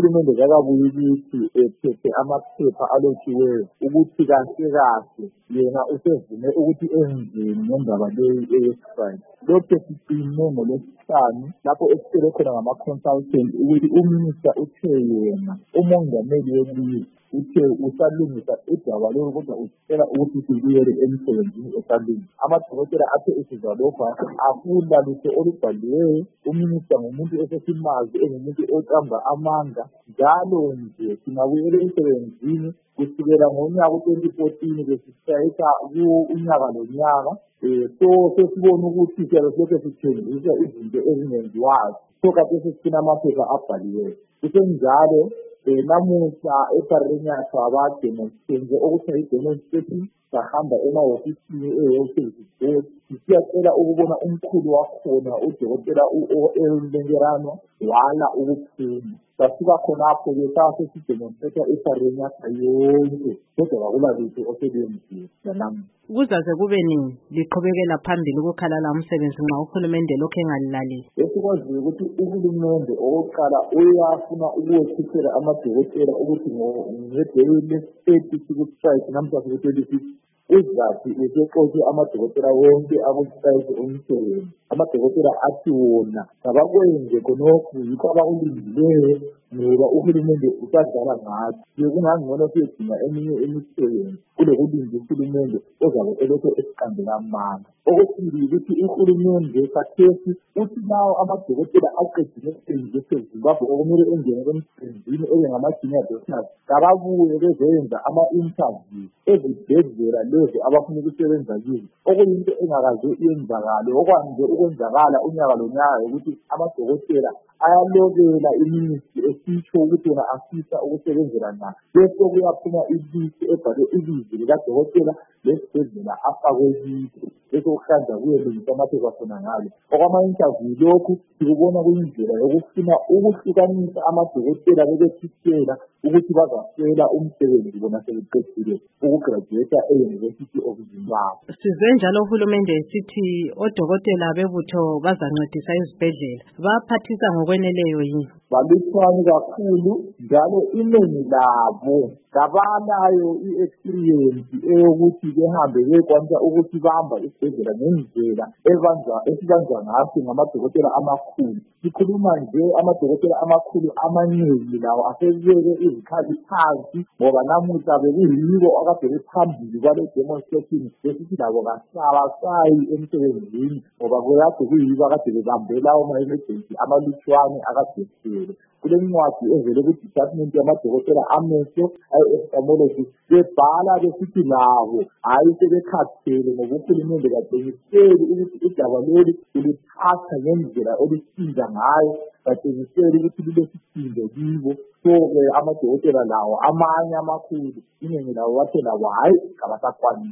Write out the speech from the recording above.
uhulumende kakabuye ukuthi ephethe amaphepha alotshiweyo ukuthi kahle kahle yena usevume ukuthi enzeni ngendaba leyi eyestrike. Lokhu siqine ngoLwesihlanu lapho esitshele khona ngama-consultant ukuthi uminister uthe yena umongameli welizwe uthe usalungisa idaba lolu kodwa usicela ukuthi sibuyele emsebenzini esalungi. Amadokotela athe esizwa lokho afunda lutho olubhaliweyo. Uminister ngumuntu esesimazi engumuntu oqamba amanga njalo nje singabuyela emsebenzini kusukela ngonyaka u-2014 besisayisa unyaka lonyaka. So sesibona ukuthi siyabe sithengisa izinto ezingenziwayo. So kade sesifuna amaphepha abhaliweyo. Kusenjalo namuhla eParrenyatho abademonstrate okuthiwa i-demonstration sahamba emahofisini e-health siyacela ukubona umkhulu wakhona udokotela u-O.L. Lengerano wala ukuphuma. Sasuka khonapho-ke sasidemonstrate eParrenyatho yonke kodwa akulalutho oselwenziwe namuhla. Kuzaze kube nini liqhubekela phambili ukukhalala umsebenzi nxa uhulumende lokhu engalilaleli? Esikwaziyo ukuthi uhulumende owokuqala uyafuna ukuwekhiphela amadokotela ukuthi ngedeli le-30 siku-strike namhla siku-26 uzathi usexotshe amadokotela wonke akustrike umsebenzi. Amadokotela athi wona kabakwenze khonokhu yikho abakulindileyo ngoba uhulumende usadlala ngathi. Bekungangcono siyedinga eminye imisebenzi kulokulinda uhulumende ozabe elokhu esiqambela amanga. Okwesibili ukuthi uhulumende khathesi uthi lawo amadokotela aqedile umsebenzi eseZimbabwe okumele engene emsebenzini ngama-junior doctors kababuye bezoyenza ama-interview ezibhedlela lezi abafuna ukusebenza kizo, okuyinto engakaze iyenzakale. Okwanje ukwenzakala unyaka lonyaka ukuthi amadokotela ayalobela iministry esitsho ukuthi yena afisa ukusebenzela nayo. Bese kuyaphuma ilisi ebhalwe ibizo likadokotela lesibhedlela afakwe kiso. Bese ukuhlanza kuyelungisa amaphepha khona ngalo. Okwama-interview lokhu sikubona kuyindlela yokufuna ukuhlukanisa amadokotela bebesitshela ukuthi bazaswela umsebenzi bona sebeqedile ukugraduate e-University of Zimbabwe. Sizwe njalo uhulumende esithi odokotela bebutho bazancedisa izibhedlela. Baphathisa ngokweneleyo yini? Balutshwane kakhulu njalo inengi labo kabanayo i-experience eyokuthi behambe bekwanisa ukuthi bahamba isibhedlela ngendlela esibanjwa ngaso ngamadokotela amakhulu. Sikhuluma nje amadokotela amakhulu amanengi lawo asebeke izikhali phansi ngoba namuhla bekuyibo akade bephambili kwale demonstration besithi labo kasabasayi emsebenzini ngoba kuyade kuyibo akade bebambela ama-emergency amalutshwane akade kulencwadi evele ku-department yamadokotela amehlo i-ophthalmology bebhala besithi labo hayi sebekhathele ngoba uhulumende katshengiseli ukuthi udaba lolu uluthatha ngendlela olusiza ngayo, katshengiseli ukuthi lulesisindo kibo. So-ke amadokotela lawo amanye amakhulu inengi lawo bathe labo hayi kabasakwanisi.